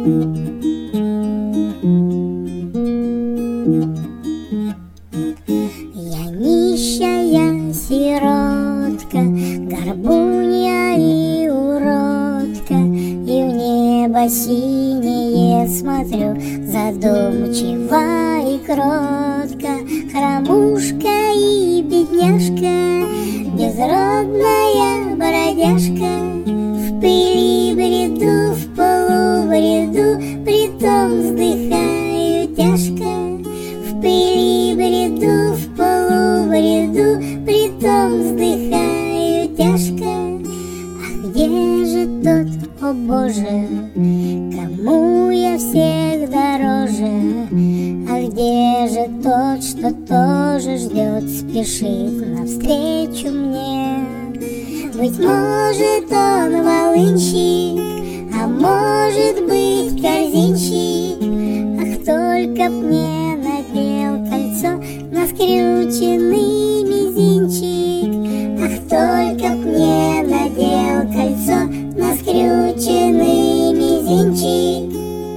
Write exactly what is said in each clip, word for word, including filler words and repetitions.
Я нищая сиротка, горбунья и уродка, и в небо синее смотрю, задумчиво и кротко. Хромушка и бедняжка, безродная бродяжка, в пыли бреду, в полубреду, притом вздыхаю тяжко. В пыли бреду, в полубреду, притом вздыхаю тяжко. А где же тот, о Боже, кому я всех дороже? А где же тот, что тоже ждет, спешит навстречу мне? Быть может, он волынщик, а может быть, корзинщик. Ах, только б мне надел кольцо на скрюченный мизинчик. Ах, только б мне надел кольцо на скрюченный мизинчик.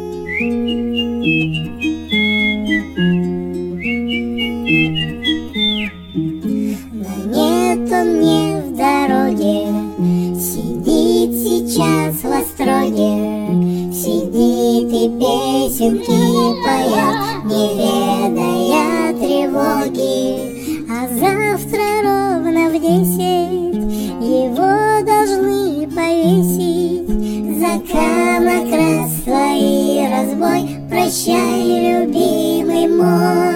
Но нет он мне в дороге, сидит сейчас в остроге, сидит и песенки поет, не ведая тревоги. А завтра ровно в десять его должны повесить за камок раз свой разбой. Прощай, любимый мой.